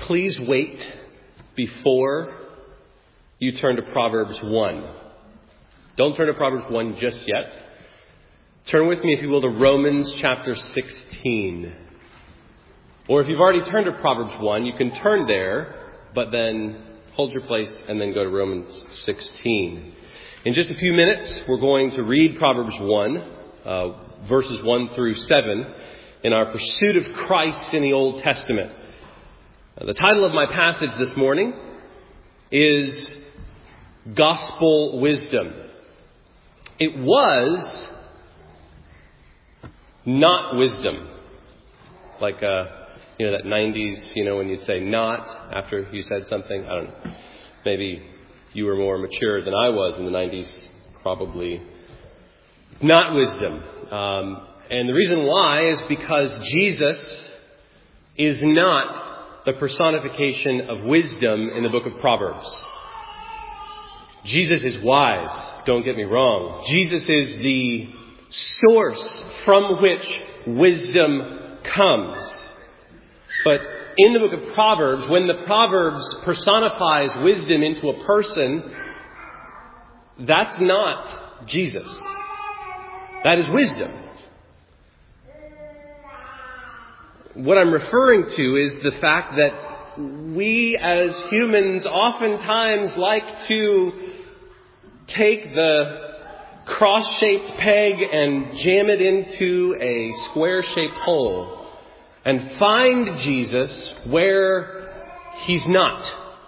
please wait before you turn to Proverbs 1. Don't turn to Proverbs 1 just yet. Turn with me, if you will, to Romans chapter 16. Or if you've already turned to Proverbs 1, you can turn there, but then hold your place and then go to Romans 16. In just a few minutes, we're going to read Proverbs 1, verses 1 through 7, in our pursuit of Christ in the Old Testament. The title of my passage this morning is Gospel Wisdom. It was not wisdom. Like, that 90s, when you'd say not after you said something. I don't know. Maybe you were more mature than I was in the 90s. Probably not wisdom. And the reason why is because Jesus is not the personification of wisdom in the book of Proverbs. Jesus is wise, don't get me wrong. Jesus is the source from which wisdom comes. But in the book of Proverbs, when the Proverbs personifies wisdom into a person, that's not Jesus. That is wisdom. What I'm referring to is the fact that we as humans oftentimes like to take the cross-shaped peg and jam it into a square-shaped hole and find Jesus where he's not.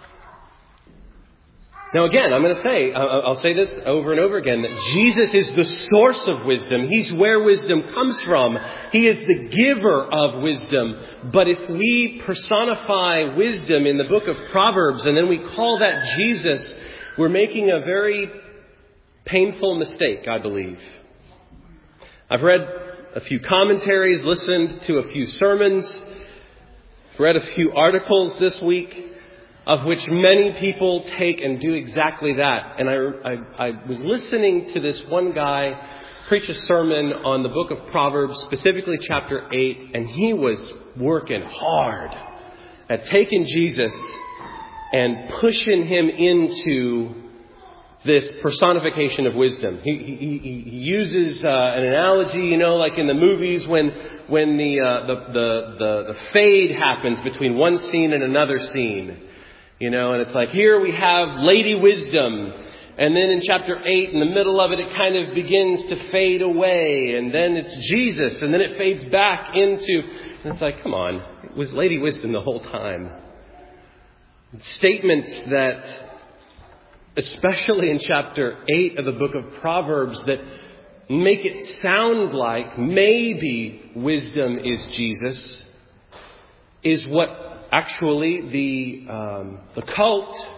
Now again, I'll say this over and over again, that Jesus is the source of wisdom. He's where wisdom comes from. He is the giver of wisdom. But if we personify wisdom in the book of Proverbs and then we call that Jesus, we're making a very painful mistake, I believe. I've read a few commentaries, listened to a few sermons, read a few articles this week, of which many people take and do exactly that. And I was listening to this one guy preach a sermon on the book of Proverbs, specifically chapter 8, and he was working hard at taking Jesus and pushing him into this personification of wisdom. He uses an analogy, like in the movies when the fade happens between one scene and another scene. And it's like, here we have Lady Wisdom. And then in chapter 8, in the middle of it, it kind of begins to fade away. And then it's Jesus. And then it fades back into... And it's like, come on. It was Lady Wisdom the whole time. Statements that, especially in chapter 8 of the book of Proverbs, that make it sound like maybe wisdom is Jesus, is what actually the cult,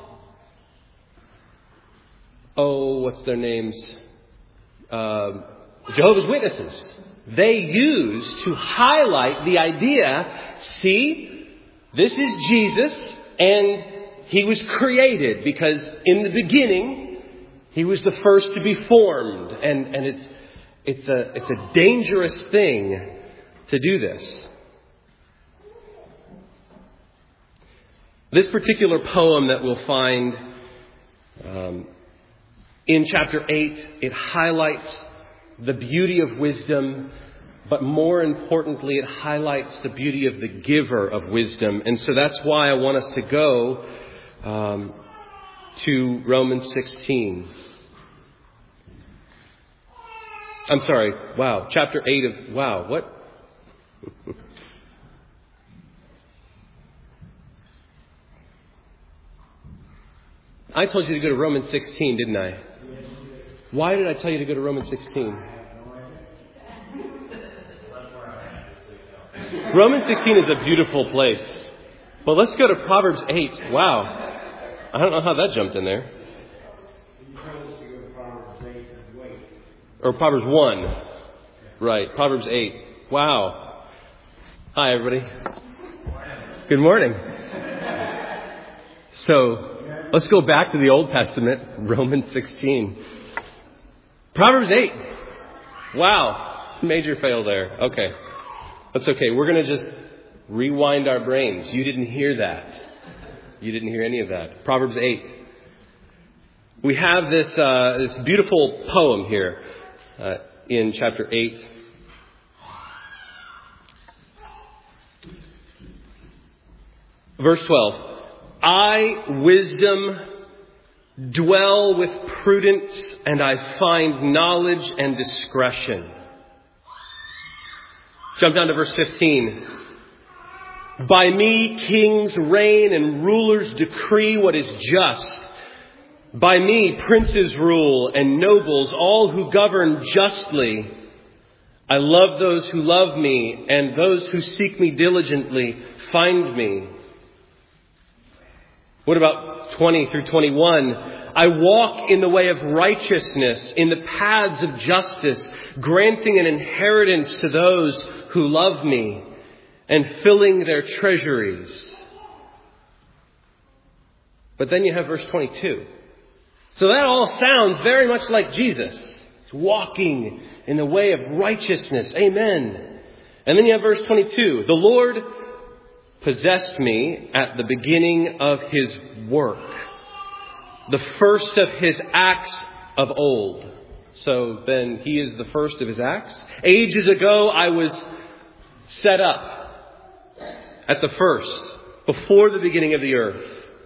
what's their names? Jehovah's Witnesses. They use to highlight the idea, see, this is Jesus and he was created because in the beginning he was the first to be formed. And it's a dangerous thing to do this. This particular poem that we'll find in chapter 8, it highlights the beauty of wisdom, but more importantly, it highlights the beauty of the giver of wisdom. And so that's why I want us to go to Romans 16. I'm sorry. Wow. Chapter 8 of... Wow. What? I told you to go to Romans 16, didn't I? Why did I tell you to go to Romans 16? Romans 16 is a beautiful place. But let's go to Proverbs 8. Wow. I don't know how that jumped in there. Or Proverbs 1. Right. Proverbs 8. Wow. Hi, everybody. Good morning. So, let's go back to the Old Testament, Romans 16. Proverbs 8. Wow. Major fail there. Okay. That's okay. We're going to just rewind our brains. You didn't hear that. You didn't hear any of that. Proverbs 8. We have this beautiful poem here in chapter 8. Verse 12. I, wisdom, dwell with prudence, and I find knowledge and discretion. Jump down to verse 15. By me kings reign and rulers decree what is just. By me princes rule and nobles, all who govern justly. I love those who love me, and those who seek me diligently find me. What about 20 through 21? I walk in the way of righteousness, in the paths of justice, granting an inheritance to those who love me and filling their treasuries. But then you have verse 22. So that all sounds very much like Jesus. It's walking in the way of righteousness. Amen. And then you have verse 22. The Lord possessed me at the beginning of his work, the first of his acts of old. So then he is the first of his acts. Ages ago I was set up at the first, before the beginning of the earth.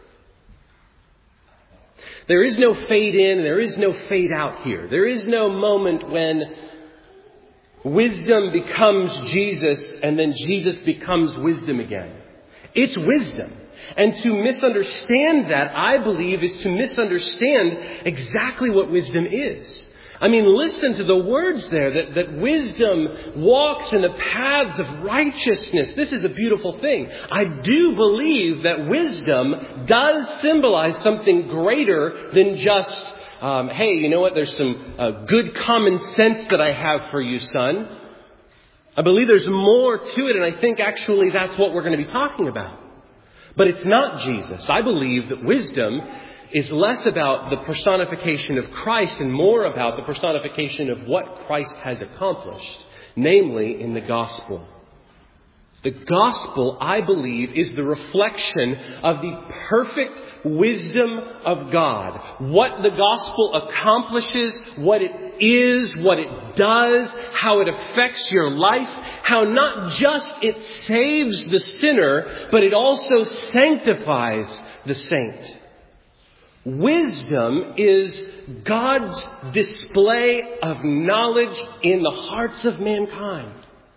There is no fade in, there is no fade out here. There is no moment when wisdom becomes Jesus and then Jesus becomes wisdom again. It's wisdom. And to misunderstand that, I believe, is to misunderstand exactly what wisdom is. I mean, listen to the words there, that wisdom walks in the paths of righteousness. This is a beautiful thing. I do believe that wisdom does symbolize something greater than just, hey, you know what, there's some good common sense that I have for you, son. I believe there's more to it, and I think actually that's what we're going to be talking about. But it's not Jesus. I believe that wisdom is less about the personification of Christ and more about the personification of what Christ has accomplished, namely in the gospel. The gospel, I believe, is the reflection of the perfect wisdom of God. What the gospel accomplishes, what it is, what it does, how it affects your life, how not just it saves the sinner, but it also sanctifies the saint. Wisdom is God's display of knowledge in the hearts of mankind.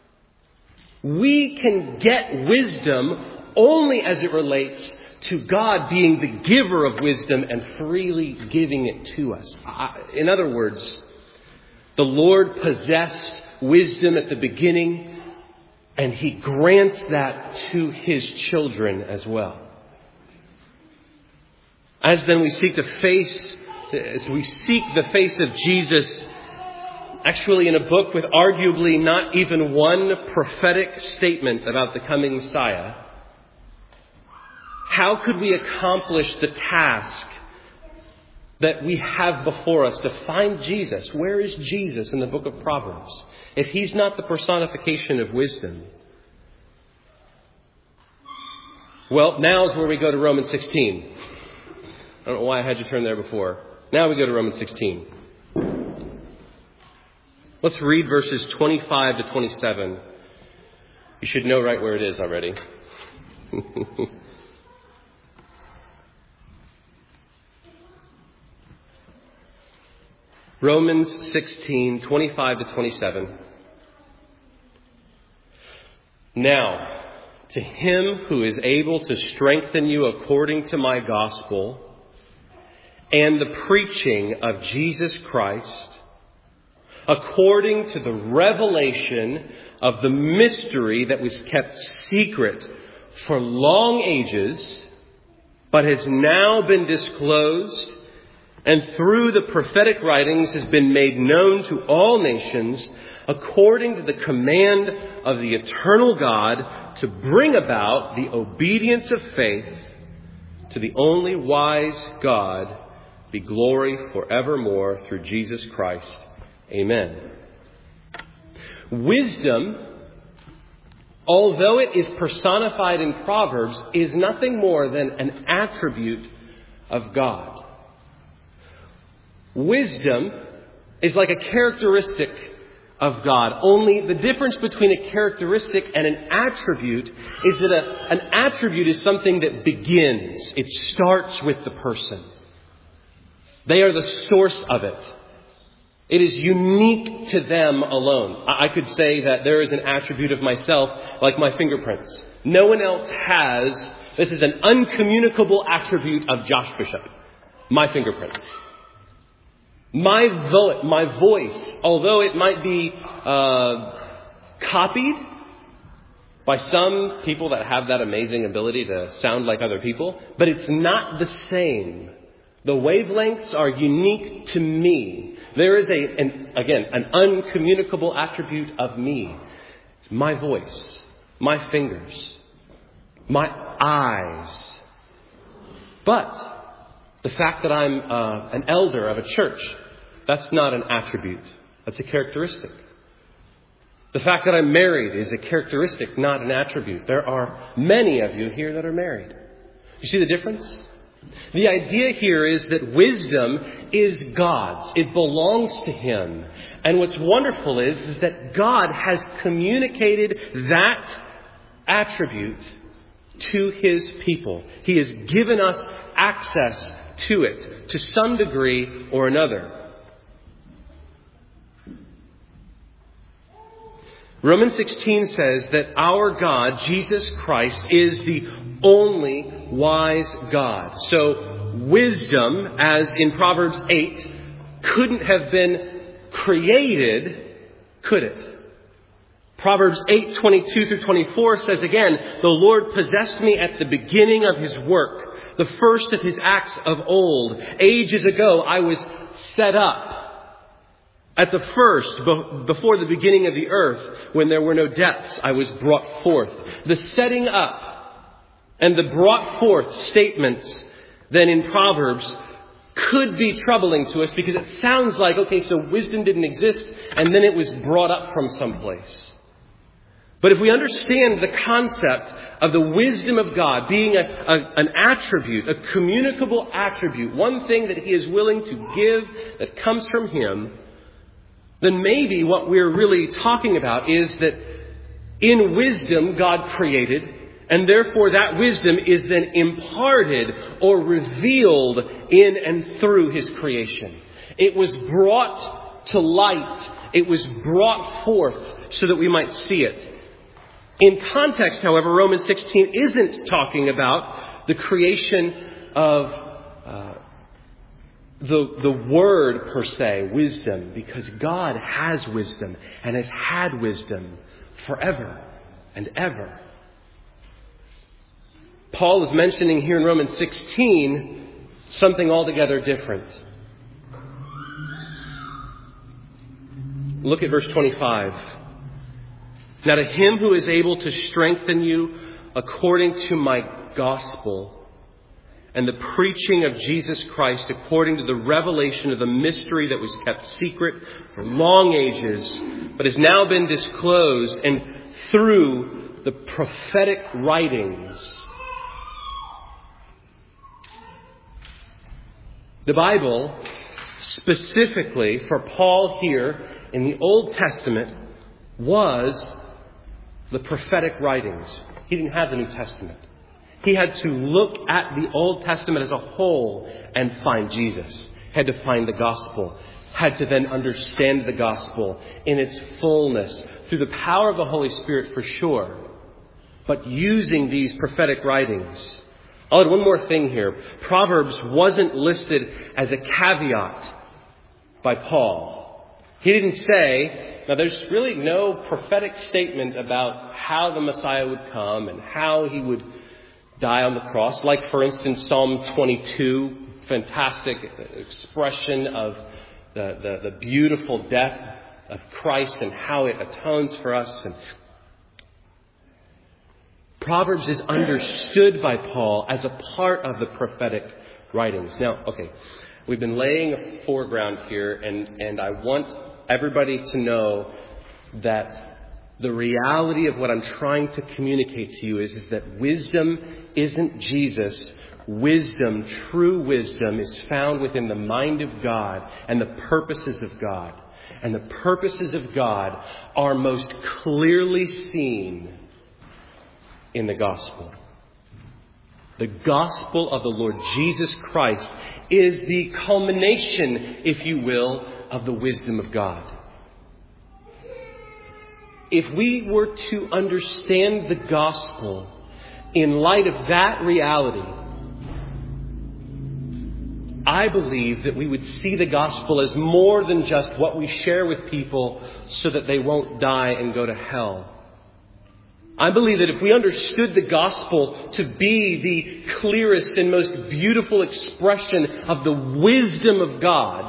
We can get wisdom only as it relates to God being the giver of wisdom and freely giving it to us. In other words, the Lord possessed wisdom at the beginning, and he grants that to his children as well. As then we seek the face of Jesus, actually in a book with arguably not even one prophetic statement about the coming Messiah, how could we accomplish the task that we have before us to find Jesus? Where is Jesus in the book of Proverbs if he's not the personification of wisdom? Well, now is where we go to Romans 16. I don't know why I had you turn there before. Now we go to Romans 16. Let's read verses 25 to 27. You should know right where it is already. Romans 16, 25 to 27. Now, to him who is able to strengthen you according to my gospel and the preaching of Jesus Christ, according to the revelation of the mystery that was kept secret for long ages, but has now been disclosed, and through the prophetic writings has been made known to all nations, according to the command of the eternal God, to bring about the obedience of faith to the only wise God, be glory forevermore through Jesus Christ. Amen. Wisdom although it is personified in Proverbs, is nothing more than an attribute of God. Wisdom is like a characteristic of God. Only the difference between a characteristic and an attribute is that an attribute is something that begins. It starts with the person. They are the source of it. It is unique to them alone. I could say that there is an attribute of myself like my fingerprints. No one else has. This is an uncommunicable attribute of Josh Bishop. My fingerprints. My voice, although it might be copied by some people that have that amazing ability to sound like other people, but it's not the same. The wavelengths are unique to me. There is an uncommunicable attribute of me. It's my voice, my fingers, my eyes. But the fact that I'm an elder of a church, that's not an attribute. That's a characteristic. The fact that I'm married is a characteristic, not an attribute. There are many of you here that are married. You see the difference? The idea here is that wisdom is God's. It belongs to Him. And what's wonderful is that God has communicated that attribute to His people. He has given us access to it to some degree or another. Romans 16 says that our God, Jesus Christ, is the only wise God. So wisdom, as in Proverbs 8, couldn't have been created, could it? Proverbs 8:22 through 24 says again, the Lord possessed me at the beginning of His work, the first of His acts of old. Ages ago I was set up. At the first, before the beginning of the earth, when there were no depths, I was brought forth. The setting up and the brought forth statements then in Proverbs could be troubling to us because it sounds like, okay, so wisdom didn't exist and then it was brought up from someplace. But if we understand the concept of the wisdom of God being an attribute, a communicable attribute, one thing that He is willing to give that comes from Him, then maybe what we're really talking about is that in wisdom God created, and therefore that wisdom is then imparted or revealed in and through His creation. It was brought to light. It was brought forth so that we might see it. In context, however, Romans 16 isn't talking about the creation of the word per se, wisdom, because God has wisdom and has had wisdom forever and ever. Paul is mentioning here in Romans 16 something altogether different. Look at verse 25. Now to Him who is able to strengthen you according to my gospel and the preaching of Jesus Christ according to the revelation of the mystery that was kept secret for long ages, but has now been disclosed, and through the prophetic writings. The Bible, specifically for Paul here in the Old Testament, was the prophetic writings. He didn't have the New Testament. He had to look at the Old Testament as a whole and find Jesus. Had to find the gospel. Had to then understand the gospel in its fullness through the power of the Holy Spirit for sure. But using these prophetic writings. I'll add one more thing here. Proverbs wasn't listed as a caveat by Paul. He didn't say, now there's really no prophetic statement about how the Messiah would come and how He would die on the cross. Like, for instance, Psalm 22, fantastic expression of the beautiful death of Christ and how it atones for us. And Proverbs is understood by Paul as a part of the prophetic writings. Now, okay, we've been laying a foreground here, and I want everybody to know that The reality of what I'm trying to communicate to you is that wisdom isn't Jesus. Wisdom, true wisdom, is found within the mind of God and the purposes of God. And the purposes of God are most clearly seen in the gospel. The gospel of the Lord Jesus Christ is the culmination, if you will, of the wisdom of God. If we were to understand the gospel in light of that reality, I believe that we would see the gospel as more than just what we share with people so that they won't die and go to hell. I believe that if we understood the gospel to be the clearest and most beautiful expression of the wisdom of God,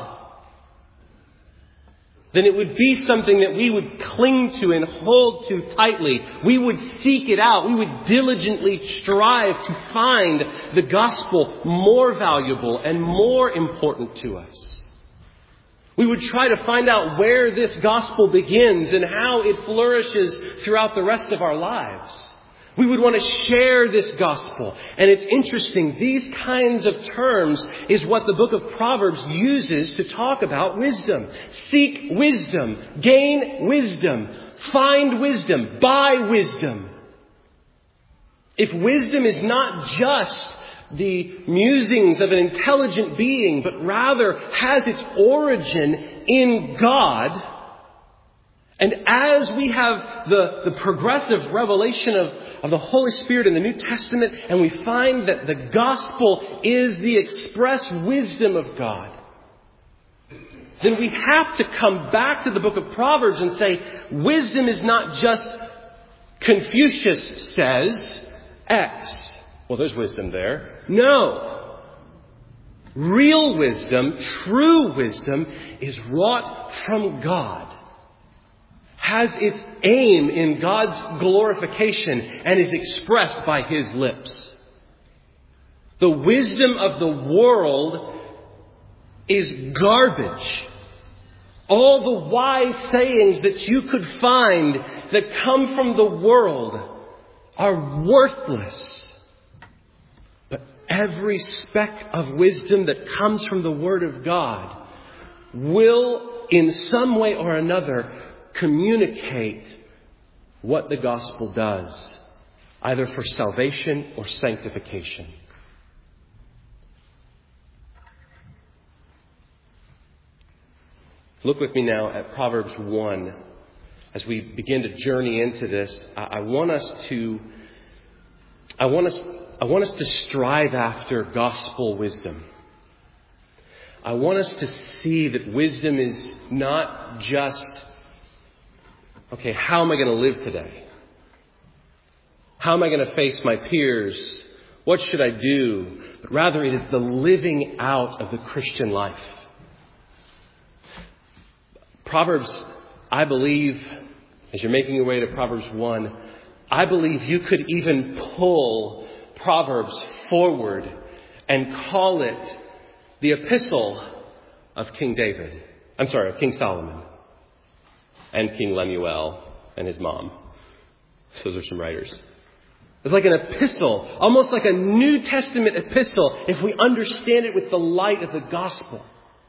then it would be something that we would cling to and hold to tightly. We would seek it out. We would diligently strive to find the gospel more valuable and more important to us. We would try to find out where this gospel begins and how it flourishes throughout the rest of our lives. We would want to share this gospel. And it's interesting, these kinds of terms is what the book of Proverbs uses to talk about wisdom. Seek wisdom, gain wisdom, find wisdom, buy wisdom. If wisdom is not just the musings of an intelligent being, but rather has its origin in God, and as we have the progressive revelation of the Holy Spirit in the New Testament, and we find that the gospel is the express wisdom of God, then we have to come back to the book of Proverbs and say, wisdom is not just Confucius says X. Well, there's wisdom there. No. Real wisdom, true wisdom, is wrought from God, has its aim in God's glorification, and is expressed by His lips. The wisdom of the world is garbage. All the wise sayings that you could find that come from the world are worthless. But every speck of wisdom that comes from the Word of God will, in some way or another, communicate what the gospel does, either for salvation or sanctification. Look with me now at Proverbs 1. As we begin to journey into this, I want us to strive after gospel wisdom. I want us to see that wisdom is not just, okay, how am I going to live today? How am I going to face my peers? What should I do? But rather it is the living out of the Christian life. Proverbs, I believe, as you're making your way to Proverbs 1, I believe you could even pull Proverbs forward and call it the epistle of King Solomon and King Lemuel and his mom. Those are some writers. It's like an epistle, almost like a New Testament epistle, if we understand it with the light of the gospel.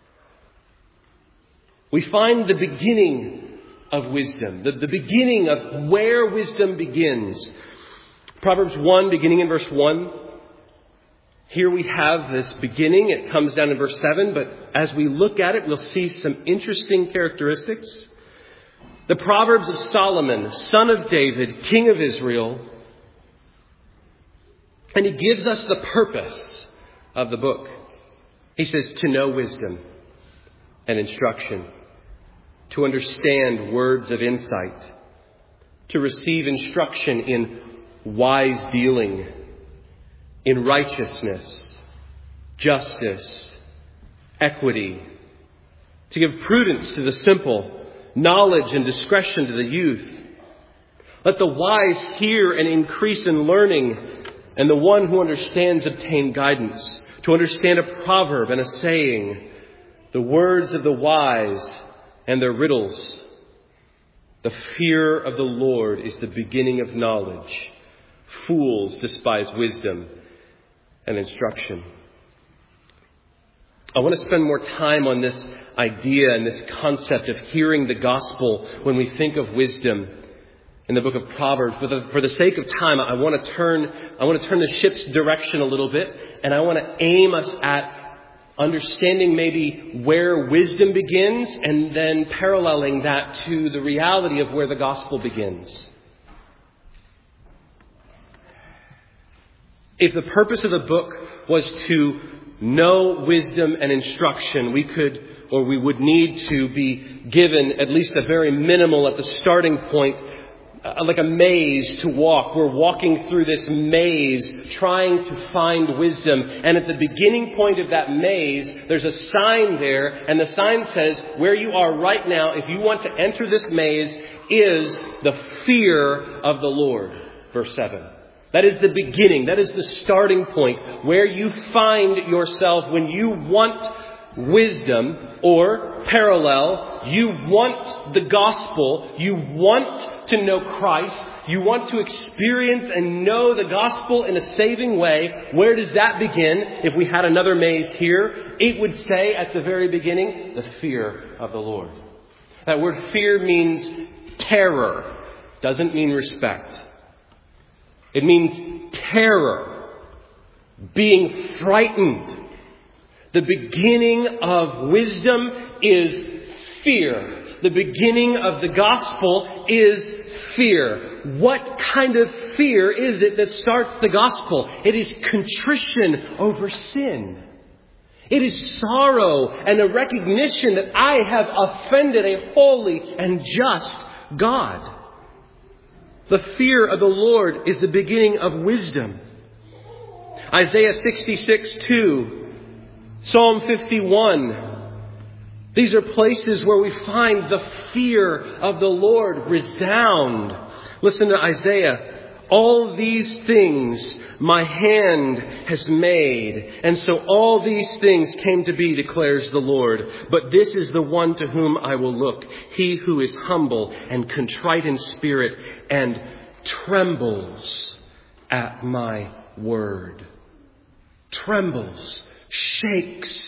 We find the beginning of wisdom, the beginning of where wisdom begins. Proverbs 1, beginning in verse 1. Here we have this beginning. It comes down in verse 7, but as we look at it, we'll see some interesting characteristics. The Proverbs of Solomon, son of David, king of Israel. And he gives us the purpose of the book. He says, to know wisdom and instruction, to understand words of insight, to receive instruction in wise dealing, in righteousness, justice, equity, to give prudence to the simple, knowledge and discretion to the youth. Let the wise hear and increase in learning, and the one who understands obtain guidance, to understand a proverb and a saying, the words of the wise and their riddles. The fear of the Lord is the beginning of knowledge. Fools despise wisdom and instruction. I want to spend more time on this idea and this concept of hearing the gospel when we think of wisdom in the book of Proverbs. For the sake of time, I want to turn the ship's direction a little bit, and I want to aim us at understanding maybe where wisdom begins and then paralleling that to the reality of where the gospel begins. If the purpose of the book was to know wisdom and instruction, we would need to be given at least a very minimal at the starting point, like a maze to walk. We're walking through this maze trying to find wisdom. And at the beginning point of that maze, there's a sign there. And the sign says, where you are right now, if you want to enter this maze, is the fear of the Lord. Verse 7. That is the beginning. That is the starting point where you find yourself when you want wisdom, or parallel, you want the gospel, you want to know Christ, you want to experience and know the gospel in a saving way. Where does that begin? If we had another maze here, it would say at the very beginning, the fear of the Lord. That word fear means terror, doesn't mean respect. It means terror, being frightened. The beginning of wisdom is fear. The beginning of the gospel is fear. What kind of fear is it that starts the gospel? It is contrition over sin. It is sorrow and a recognition that I have offended a holy and just God. The fear of the Lord is the beginning of wisdom. Isaiah 66:2. Psalm 51. These are places where we find the fear of the Lord resound. Listen to Isaiah. All these things my hand has made. And so all these things came to be, declares the Lord. But this is the one to whom I will look. He who is humble and contrite in spirit and trembles at my word. Trembles. Shakes.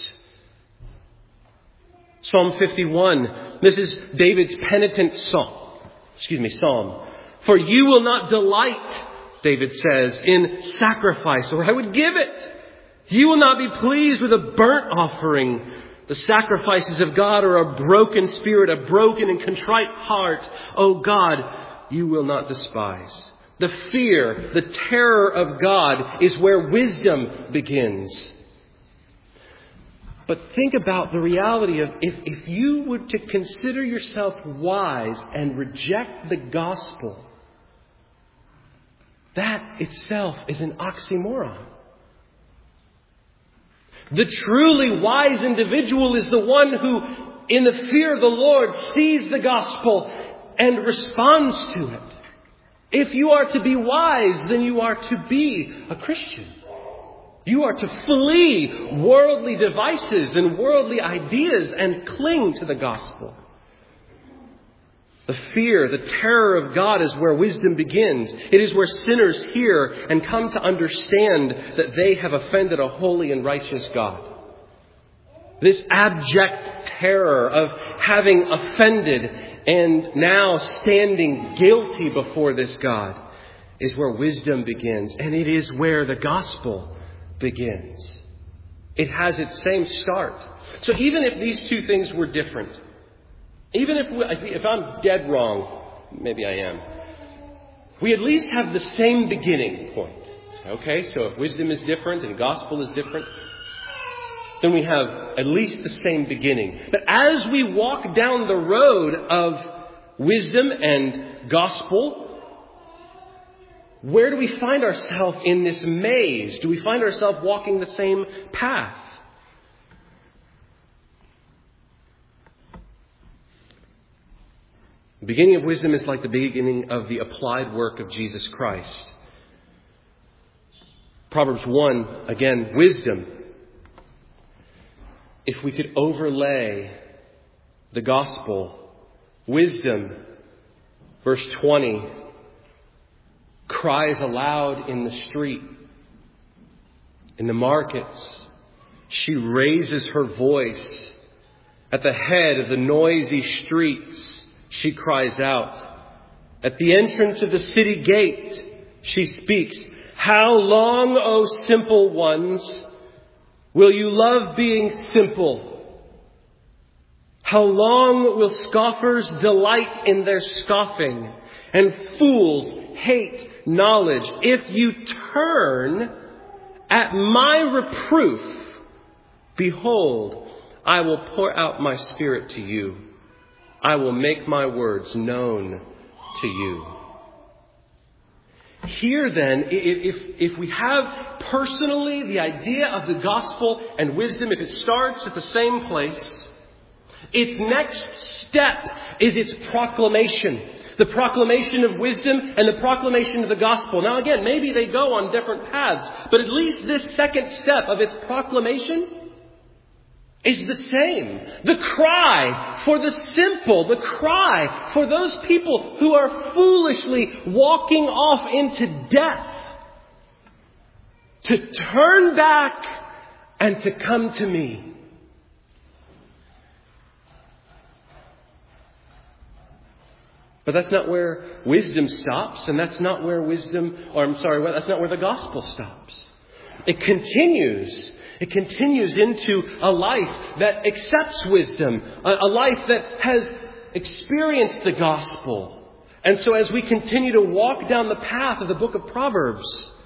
Psalm 51. This is David's penitent psalm. For you will not delight, David says, in sacrifice, or I would give it. You will not be pleased with a burnt offering. The sacrifices of God are a broken spirit, a broken and contrite heart. O God, you will not despise. The fear, the terror of God is where wisdom begins. But think about the reality of if you were to consider yourself wise and reject the gospel, that itself is an oxymoron. The truly wise individual is the one who, in the fear of the Lord, sees the gospel and responds to it. If you are to be wise, then you are to be a Christian. You are to flee worldly devices and worldly ideas and cling to the gospel. The fear, the terror of God is where wisdom begins. It is where sinners hear and come to understand that they have offended a holy and righteous God. This abject terror of having offended and now standing guilty before this God is where wisdom begins. And it is where the gospel begins. It has its same start. So even if these two things were different, even if I'm dead wrong, maybe I am, we at least have the same beginning point. Okay, so if wisdom is different and gospel is different, then we have at least the same beginning. But as we walk down the road of wisdom and gospel, where do we find ourselves in this maze? Do we find ourselves walking the same path? The beginning of wisdom is like the beginning of the applied work of Jesus Christ. Proverbs 1, again, wisdom. If we could overlay the gospel, wisdom Verse 20, cries aloud in the street, in the markets. She raises her voice. At the head of the noisy streets, she cries out. At the entrance of the city gate, she speaks. How long, O simple ones, will you love being simple? How long will scoffers delight in their scoffing and fools hate knowledge? If you turn at my reproof, behold, I will pour out my Spirit to you. I will make my words known to you. Here then, if we have personally the idea of the gospel and wisdom, if it starts at the same place, its next step is its proclamation. The proclamation of wisdom and the proclamation of the gospel. Now again, maybe they go on different paths, but at least this second step of its proclamation is the same. The cry for the simple, the cry for those people who are foolishly walking off into death, to turn back and to come to me. But that's not where wisdom stops, and that's not where that's not where the gospel stops. It continues. It continues into a life that accepts wisdom, a life that has experienced the gospel. And so as we continue to walk down the path of the book of Proverbs,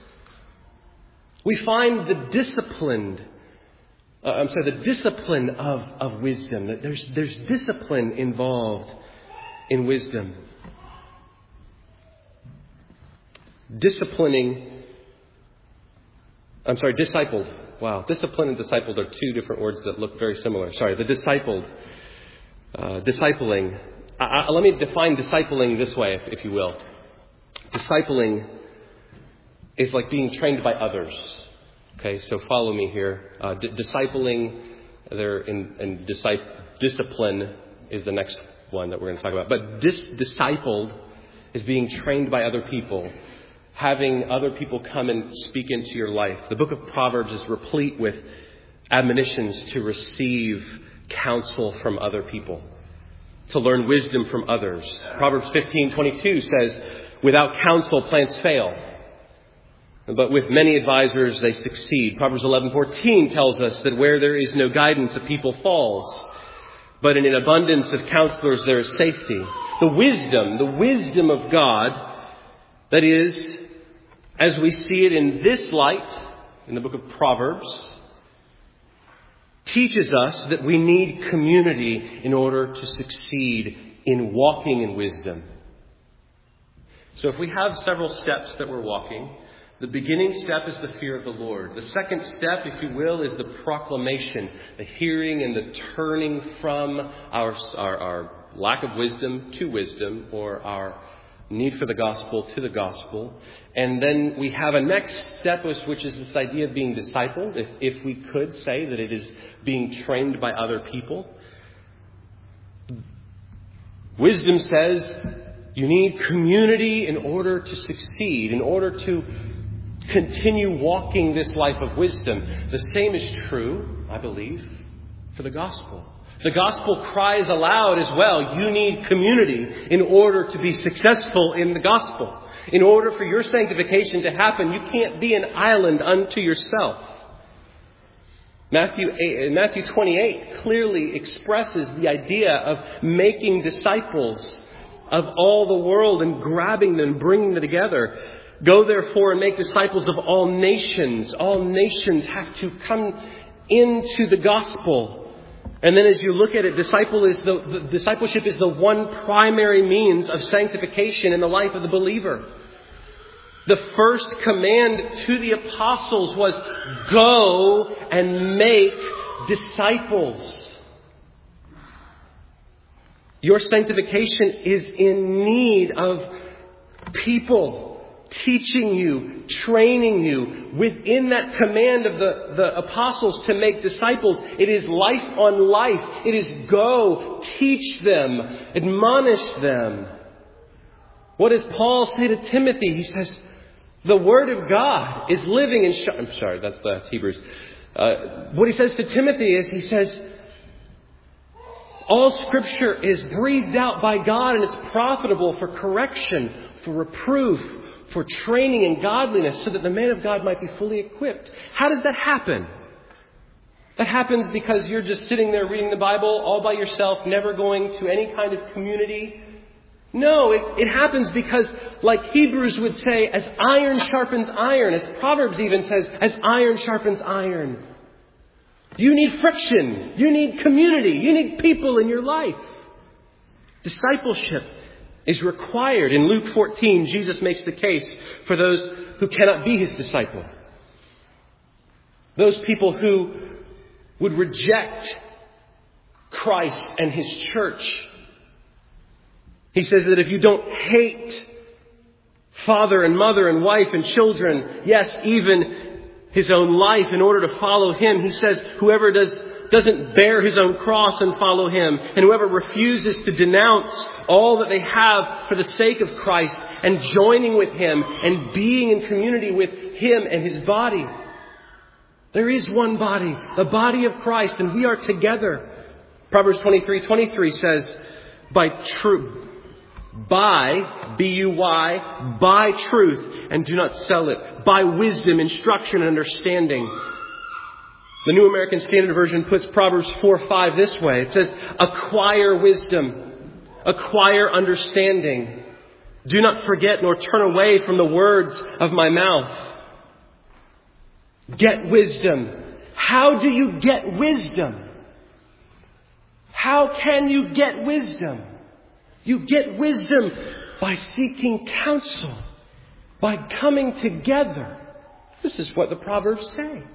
we find the discipline of wisdom. That there's discipline involved in wisdom. Discipled. Wow, discipline and discipled are two different words that look very similar. The discipled. Discipling. Let me define discipling this way, if you will. Discipling is like being trained by others. Okay, so follow me here. Discipling, discipline is the next one that we're going to talk about. But discipled is being trained by other people. Having other people come and speak into your life. The book of Proverbs is replete with admonitions to receive counsel from other people, to learn wisdom from others. Proverbs 15:22 says, without counsel plans fail, but with many advisors they succeed. Proverbs 11:14 tells us that where there is no guidance a people falls, but in an abundance of counselors there is safety. The wisdom of God, that is, as we see it in this light, in the book of Proverbs, teaches us that we need community in order to succeed in walking in wisdom. So if we have several steps that we're walking, the beginning step is the fear of the Lord. The second step, if you will, is the proclamation, the hearing and the turning from our lack of wisdom to wisdom, or our need for the gospel to the gospel. And then we have a next step, which is this idea of being discipled, if we could say that it is being trained by other people. Wisdom says you need community in order to succeed, in order to continue walking this life of wisdom. The same is true, I believe, for the gospel. The gospel cries aloud as well. You need community in order to be successful in the gospel. In order for your sanctification to happen, you can't be an island unto yourself. Matthew 28 clearly expresses the idea of making disciples of all the world and grabbing them and bringing them together. Go therefore and make disciples of all nations. All nations have to come into the gospel. And then as you look at it, discipleship is the one primary means of sanctification in the life of the believer. The first command to the apostles was, go and make disciples. Your sanctification is in need of people teaching you, training you. Within that command of the apostles to make disciples, it is life on life. It is go, teach them, admonish them. What does Paul say to Timothy? He says, the Word of God is living and I'm sorry, that's Hebrews. What he says to Timothy is, he says, all Scripture is breathed out by God and it's profitable for correction, for reproof, for training in godliness, so that the man of God might be fully equipped. How does that happen? That happens because you're just sitting there reading the Bible all by yourself, never going to any kind of community. No, it happens because, like Hebrews would say, as iron sharpens iron, as Proverbs even says, as iron sharpens iron. You need friction. You need community. You need people in your life. Discipleship is required. In Luke 14, Jesus makes the case for those who cannot be His disciple. Those people who would reject Christ and His church. He says that if you don't hate father and mother and wife and children, yes, even his own life in order to follow Him, He says whoever doesn't bear his own cross and follow Him, and whoever refuses to denounce all that they have for the sake of Christ and joining with Him and being in community with Him and His body. There is one body, the body of Christ, and we are together. Proverbs 23:23 says, buy truth and do not sell it. Buy wisdom, instruction, and understanding. The New American Standard Version puts Proverbs 4:5 this way. It says, acquire wisdom, acquire understanding. Do not forget nor turn away from the words of my mouth. Get wisdom. How do you get wisdom? How can you get wisdom? You get wisdom by seeking counsel, by coming together. This is what the Proverbs say.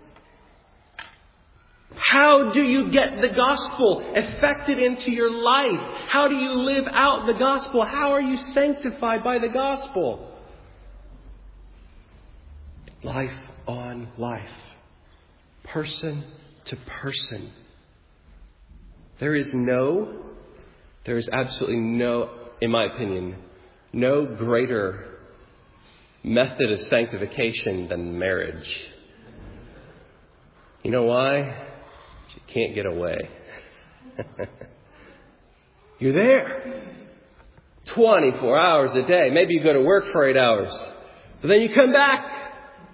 How do you get the gospel effected into your life? How do you live out the gospel? How are you sanctified by the gospel? Life on life. Person to person. There is absolutely no, in my opinion, no greater method of sanctification than marriage. You know why? You can't get away. You're there 24 hours a day. Maybe you go to work for 8 hours. But then you come back.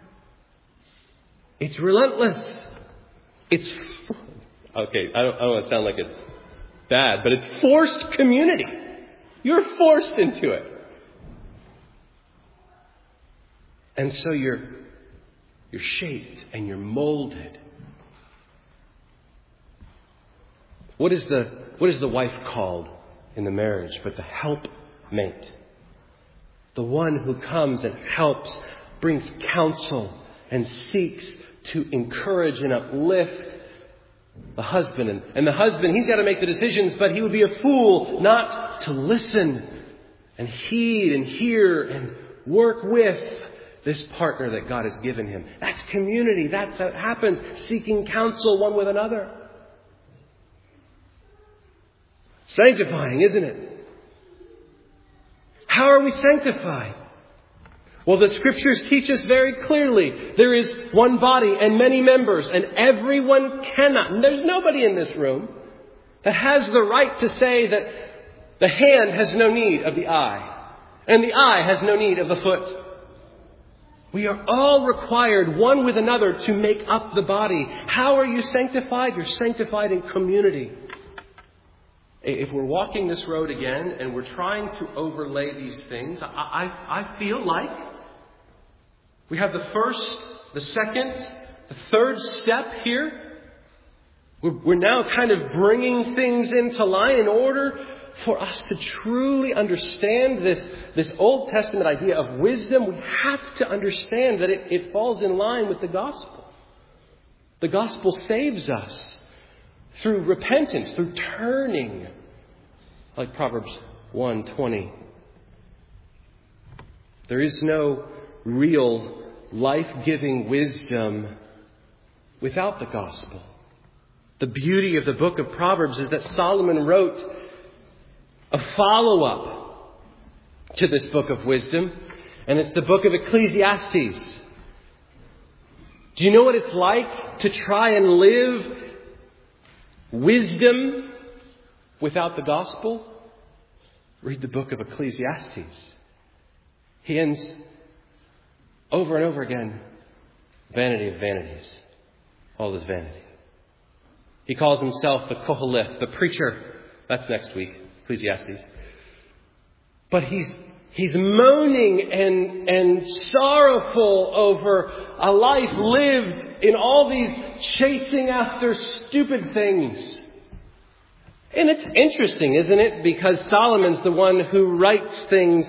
It's relentless. It's okay, I don't want to sound like it's bad, but it's forced community. You're forced into it. And so you're shaped and you're molded. What is the wife called in the marriage but the helpmate? The one who comes and helps, brings counsel, and seeks to encourage and uplift the husband. And the husband, he's got to make the decisions, but he would be a fool not to listen and heed and hear and work with this partner that God has given him. That's community. That's how it happens. Seeking counsel one with another. Sanctifying, isn't it? How are we sanctified? Well, the Scriptures teach us very clearly. There is one body and many members, and everyone cannot. And there's nobody in this room that has the right to say that the hand has no need of the eye, and the eye has no need of the foot. We are all required, one with another, to make up the body. How are you sanctified? You're sanctified in community. If we're walking this road again and we're trying to overlay these things, I feel like we have the first, the second, the third step here. We're now kind of bringing things into line in order for us to truly understand this Old Testament idea of wisdom. We have to understand that it falls in line with the gospel. The gospel saves us through repentance, through turning, like Proverbs 1:20. There is no real life-giving wisdom without the gospel. The beauty of the book of Proverbs is that Solomon wrote a follow-up to this book of wisdom, and it's the book of Ecclesiastes. Do you know what it's like to try and live wisdom without the gospel? Read the book of Ecclesiastes. He ends over and over again, vanity of vanities. All is vanity. He calls himself the Koheleth, the preacher. That's next week, Ecclesiastes. But he's moaning and sorrowful over a life lived in all these chasing after stupid things. And it's interesting, isn't it? Because Solomon's the one who writes things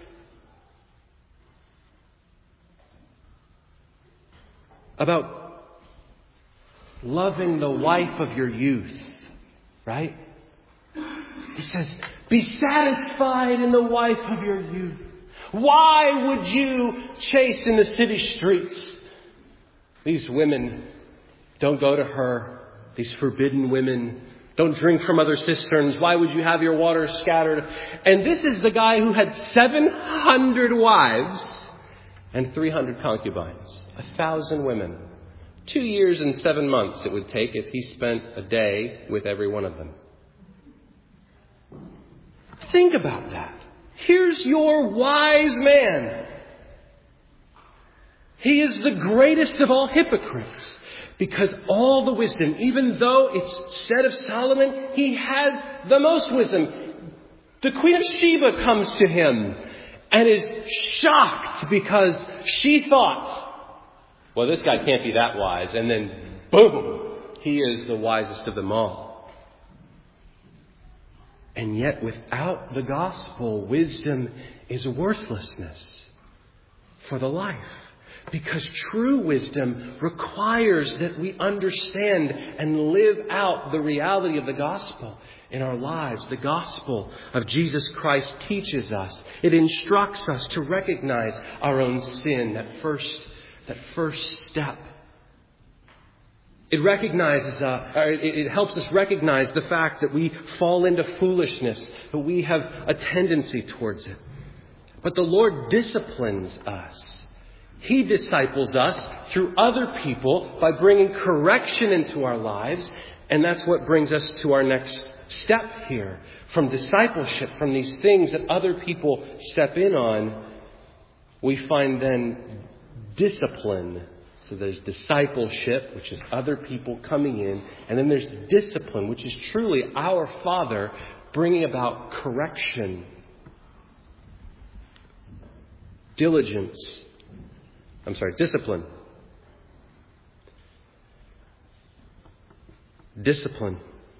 about loving the wife of your youth, right? He says, be satisfied in the wife of your youth. Why would you chase in the city streets? These women, don't go to her. These forbidden women, don't drink from other cisterns. Why would you have your water scattered? And this is the guy who had 700 wives and 300 concubines. 1,000 women. 2 years and 7 months it would take if he spent a day with every one of them. Think about that. Here's your wise man. He is the greatest of all hypocrites. Because all the wisdom, even though it's said of Solomon, he has the most wisdom. The Queen of Sheba comes to him and is shocked because she thought, well, this guy can't be that wise. And then, boom, he is the wisest of them all. And yet, without the gospel, wisdom is worthlessness for the life. Because true wisdom requires that we understand and live out the reality of the gospel in our lives. The gospel of Jesus Christ teaches us. It instructs us to recognize our own sin, that first step. It recognizes, it helps us recognize the fact that we fall into foolishness, that we have a tendency towards it. But the Lord disciplines us. He disciples us through other people by bringing correction into our lives. And that's what brings us to our next step here. From discipleship, from these things that other people step in on, we find then discipline. So there's discipleship, which is other people coming in. And then there's discipline, which is truly our Father bringing about correction. Discipline. Discipline.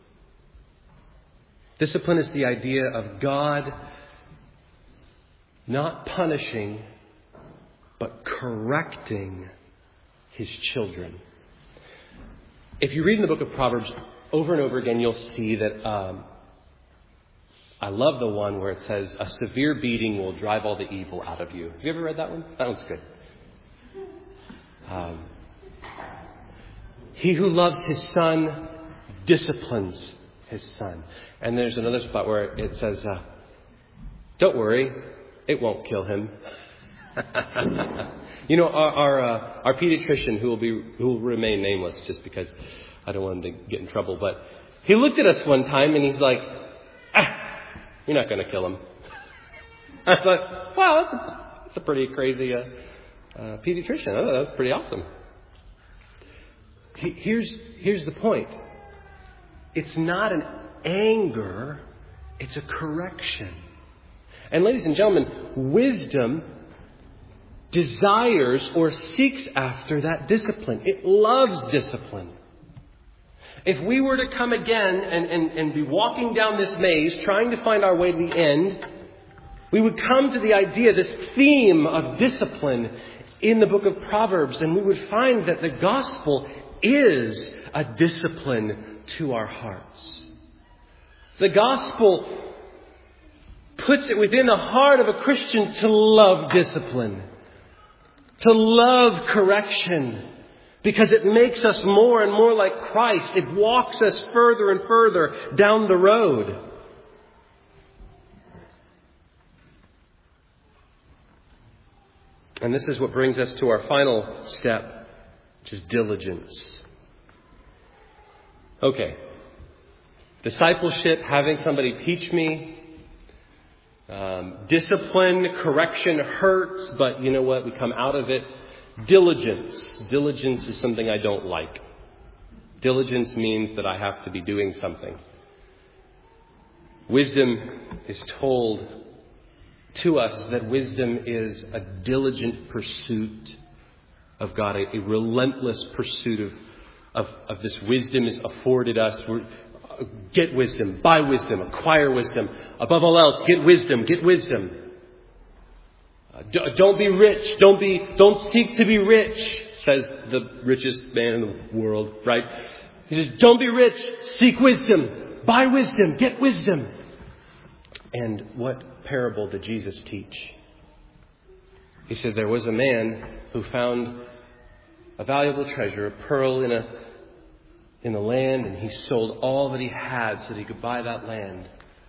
Discipline is the idea of God not punishing, but correcting His children. If you read in the book of Proverbs over and over again, you'll see that I love the one where it says, a severe beating will drive all the evil out of you. Have you ever read that one? That one's good. He who loves his son disciplines his son. And there's another spot where it says, don't worry, it won't kill him. You know, our pediatrician, who will remain nameless just because I don't want him to get in trouble, but he looked at us one time and he's like, you're not going to kill him. I thought, wow, that's a pretty crazy pediatrician. Oh, that's pretty awesome. Here's the point. It's not an anger, it's a correction. And ladies and gentlemen, wisdom desires or seeks after that discipline. It loves discipline. If we were to come again and be walking down this maze trying to find our way to the end, we would come to the idea, this theme of discipline in the book of Proverbs, and we would find that the gospel is a discipline to our hearts. The gospel puts it within the heart of a Christian to love discipline, to love correction, because it makes us more and more like Christ. It walks us further and further down the road. And this is what brings us to our final step, which is diligence. Okay. Discipleship, having somebody teach me. Discipline, correction hurts, but you know what? We come out of it. Diligence. Diligence is something I don't like. Diligence means that I have to be doing something. Wisdom is told to us that wisdom is a diligent pursuit of God, a relentless pursuit of this wisdom is afforded us. Get wisdom, buy wisdom, acquire wisdom. Above all else, get wisdom, get wisdom. Don't be rich, don't seek to be rich, says the richest man in the world, right? He says, don't be rich, seek wisdom, buy wisdom, get wisdom. And what parable did Jesus teach? He said there was a man who found a valuable treasure, a pearl in the land, and he sold all that he had so that he could buy that land.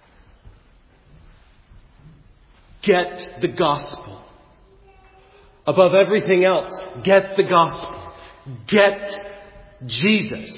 Get the gospel. Above everything else, get the gospel. Get Jesus.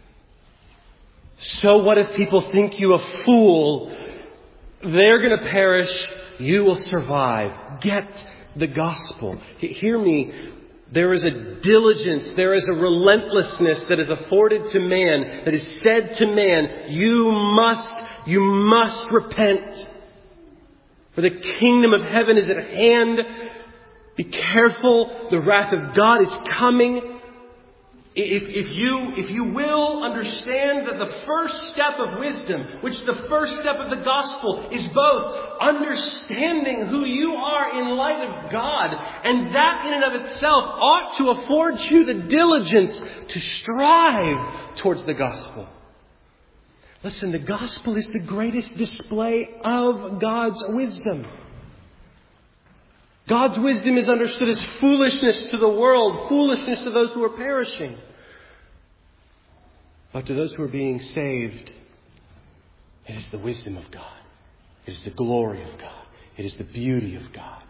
So what if people think you a fool? They're going to perish. You will survive. Get the gospel. Hear me. There is a diligence, there is a relentlessness that is afforded to man, that is said to man, you must repent. For the kingdom of heaven is at hand. Be careful, the wrath of God is coming. If you will understand that the first step of wisdom, which the first step of the gospel is both understanding who you are in light of God, and that in and of itself ought to afford you the diligence to strive towards the gospel. Listen, the gospel is the greatest display of God's wisdom. God's wisdom is understood as foolishness to the world, foolishness to those who are perishing. But to those who are being saved, it is the wisdom of God. It is the glory of God. It is the beauty of God.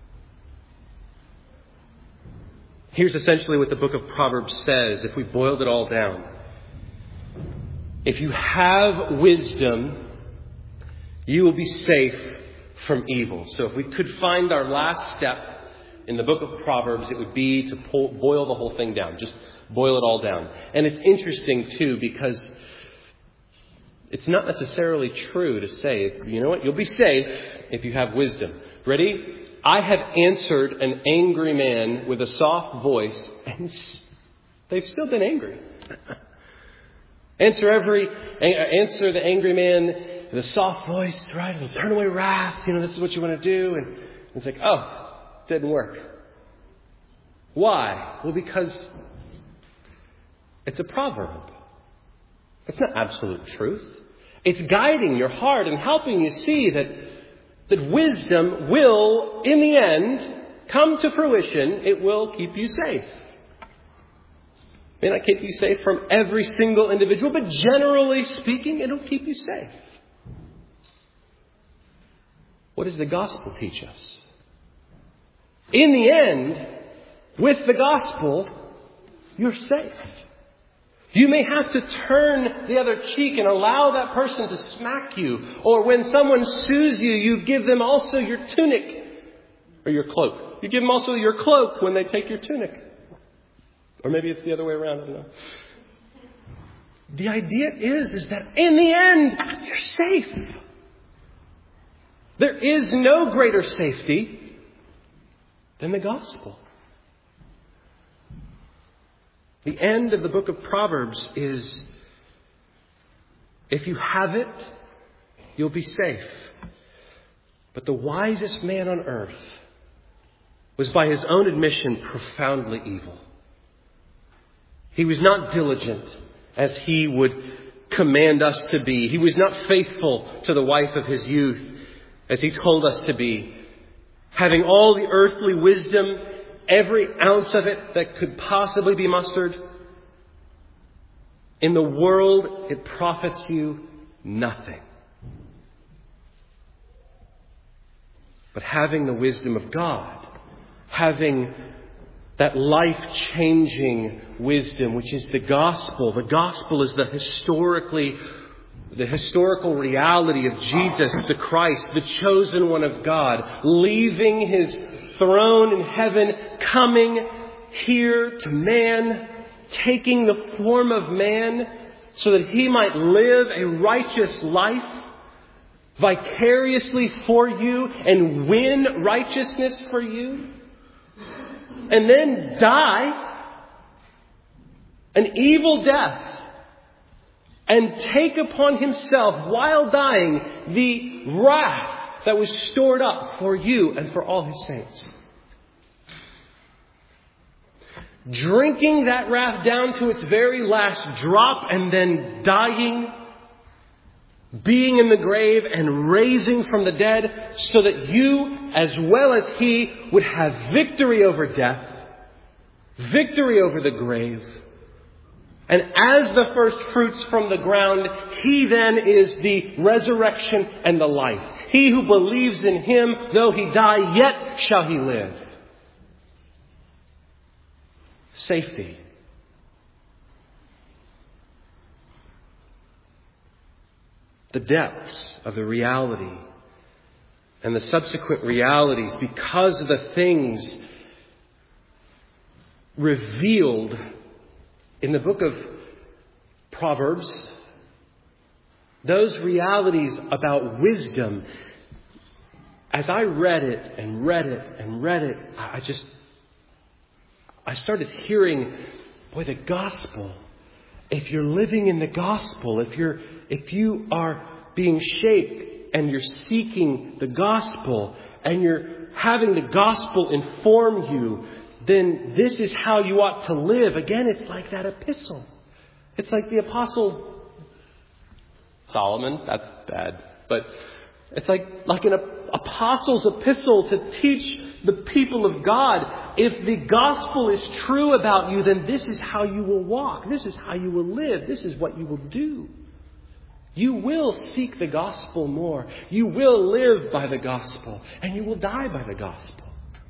Here's essentially what the book of Proverbs says, if we boiled it all down. If you have wisdom, you will be safe from evil. So if we could find our last step in the book of Proverbs, it would be to boil the whole thing down. Just boil it all down. And it's interesting, too, because it's not necessarily true to say, you know what, you'll be safe if you have wisdom. Ready? I have answered an angry man with a soft voice, and they've still been angry. Answer the angry man with a soft voice, right? It'll turn away wrath. You know, this is what you want to do. And it's like, oh, didn't work. Why? Well, because it's a proverb. It's not absolute truth. It's guiding your heart and helping you see that wisdom will, in the end, come to fruition. It will keep you safe. It may not keep you safe from every single individual, but generally speaking, it'll keep you safe. What does the gospel teach us? In the end, with the gospel, you're safe. You may have to turn the other cheek and allow that person to smack you. Or when someone sues you, you give them also your tunic or your cloak. You give them also your cloak when they take your tunic. Or maybe it's the other way around, I don't know. The idea is that in the end, you're safe. There is no greater safety than the gospel. The end of the book of Proverbs is, if you have it, you'll be safe. But the wisest man on earth was, by his own admission, profoundly evil. He was not diligent as he would command us to be. He was not faithful to the wife of his youth as he told us to be. Having all the earthly wisdom, every ounce of it that could possibly be mustered, in the world it profits you nothing. But having the wisdom of God, having that life-changing wisdom, which is the gospel. The gospel is the historical reality of Jesus, the Christ, the chosen one of God, leaving his throne in heaven, coming here to man, taking the form of man so that he might live a righteous life vicariously for you and win righteousness for you. And then die an evil death and take upon himself, while dying, the wrath that was stored up for you and for all his saints. Drinking that wrath down to its very last drop and then dying, being in the grave and raising from the dead, so that you, as well as he, would have victory over death, victory over the grave. And as the first fruits from the ground, he then is the resurrection and the life. He who believes in him, though he die, yet shall he live. Safety. The depths of the reality and the subsequent realities, because of the things revealed in the book of Proverbs, those realities about wisdom. As I read it and read it and read it, I started hearing, boy, the gospel. If you're living in the gospel, if you are being shaped and you're seeking the gospel and you're having the gospel inform you, then this is how you ought to live. Again, it's like that epistle. It's like the Apostle Solomon. That's bad. But it's like an apostle's epistle to teach the people of God. If the gospel is true about you, then this is how you will walk. This is how you will live. This is what you will do. You will seek the gospel more. You will live by the gospel. And you will die by the gospel.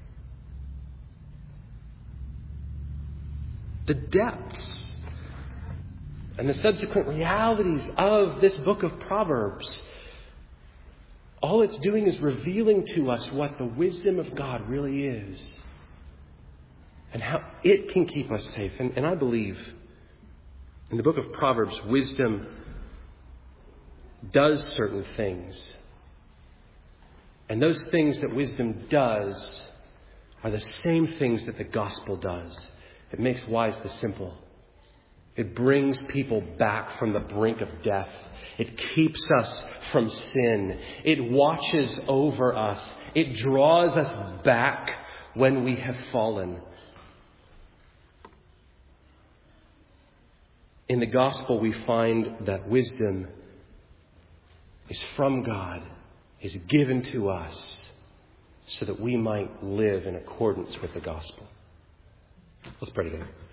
The depths and the subsequent realities of this book of Proverbs, all it's doing is revealing to us what the wisdom of God really is and how it can keep us safe. And I believe in the book of Proverbs, wisdom does certain things. And those things that wisdom does are the same things that the gospel does. It makes wise the simple. It brings people back from the brink of death. It keeps us from sin. It watches over us. It draws us back when we have fallen. In the gospel, we find that wisdom is from God, is given to us so that we might live in accordance with the gospel. Let's pray together.